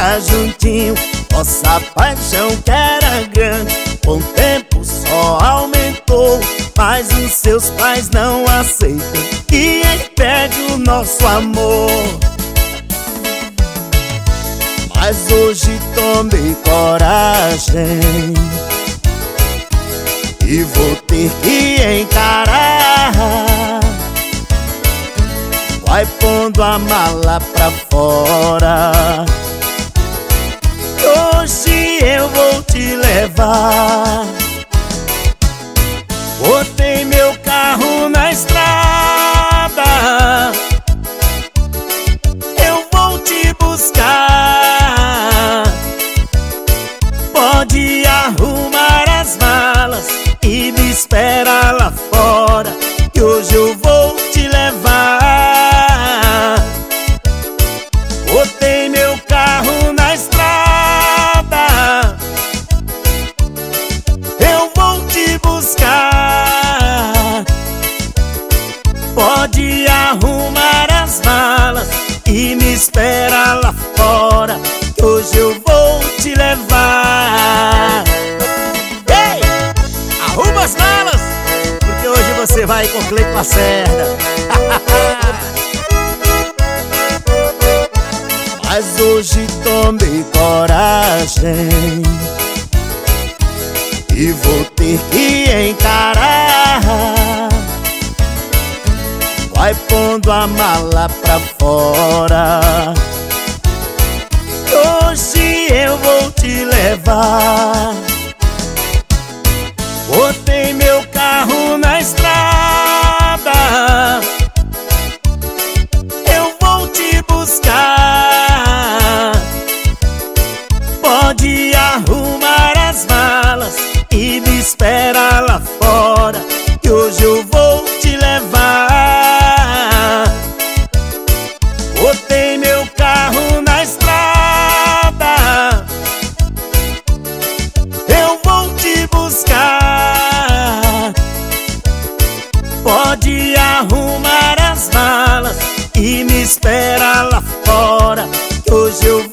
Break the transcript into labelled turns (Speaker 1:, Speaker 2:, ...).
Speaker 1: ficar juntinho. Nossa paixão que era grande, com o tempo só aumentou. Mas os seus pais não aceitam e impede o nosso amor. Mas hoje tomei coragem e vou ter que encarar. Vai pondo a mala pra fora, hoje eu vou te levar. Botei meu carro na estrada, eu vou te buscar. Pode arrumar as malas e me espera lá fora, que hoje eu vou te levar. Botei meu carro na estrada, eu vou te buscar. Pode arrumar as malas e me espera lá fora, que hoje eu vou te levar. Ei! Arruma as malas, porque hoje você vai com Cleiton Lacerda. Mas hoje tomei coragem e vou ter que encarar. Vai pondo a mala pra fora, hoje eu vou te levar. Botei meu carro na estrada, eu vou te buscar. Pode arrumar as malas e me espera lá fora, que hoje eu vou te levar. Botei meu carro na estrada, eu vou te buscar. Pode arrumar as malas e me espera lá fora, que hoje eu